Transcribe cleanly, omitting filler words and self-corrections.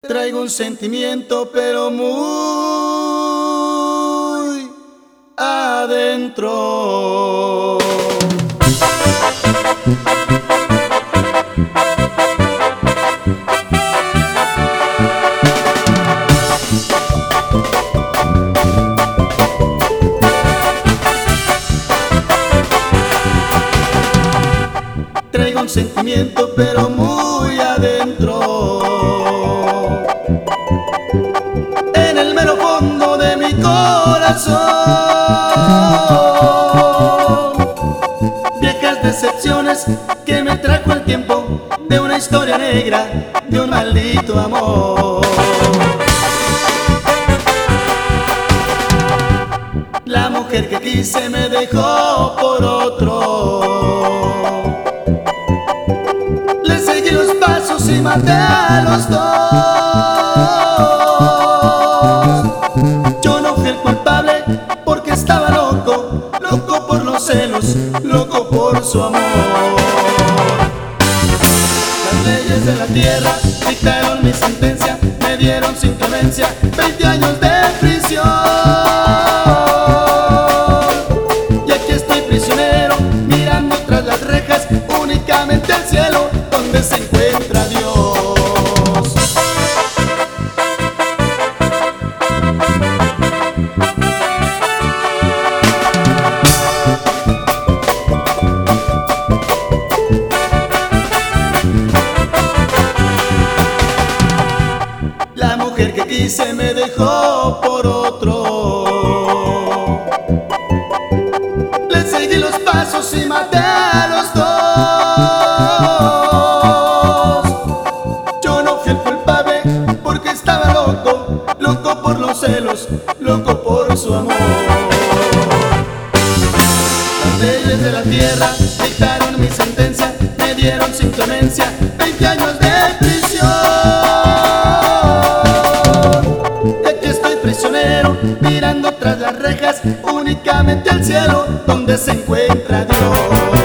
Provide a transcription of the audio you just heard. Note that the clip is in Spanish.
Traigo un sentimiento pero muy adentro. Traigo un sentimiento pero muy adentro. En el mero fondo de mi corazón, viejas decepciones que me trajo el tiempo de una historia negra, de un maldito amor. La mujer que quise me dejó por otro. Le seguí los pasos y maté a los dos. Yo no fui el culpable porque estaba loco, loco por los celos, loco por su amor. Las leyes de la tierra dictaron mi sentencia, me dieron sin clemencia 20 años de prisión. Y aquí estoy prisionero, mirando tras las rejas, únicamente al cielo donde se encuentra Dios. La mujer que quise me dejó por otro. Le seguí los pasos y maté a los dos. Yo no fui el culpable porque estaba loco, loco por los celos, loco por su amor. Las leyes de la tierra dictaron mi sentencia, me dieron sin clemencia 20 años de prisión. Y aquí estoy prisionero, mirando tras las rejas, únicamente al cielo donde se encuentra Dios.